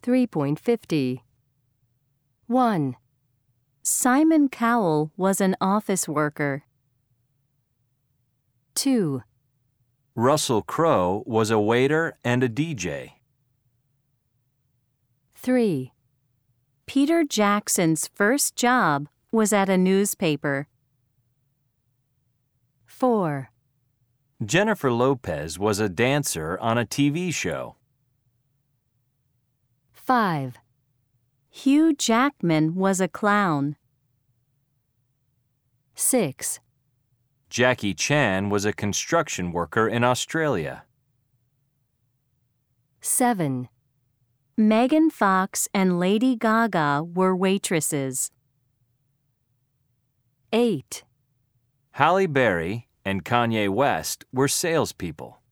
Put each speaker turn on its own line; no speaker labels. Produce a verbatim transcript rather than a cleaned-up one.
three point five zero. one. Simon Cowell was an office worker. two.
Russell Crowe was a waiter and a D J.
three. Peter Jackson's first job was at a newspaper. four.
Jennifer Lopez was a dancer on a T V show.
five. Hugh Jackman was a clown. six.
Jackie Chan was a construction worker in Australia.
seven. Megan Fox and Lady Gaga were waitresses. eight.
Halle Berry and Kanye West were salespeople.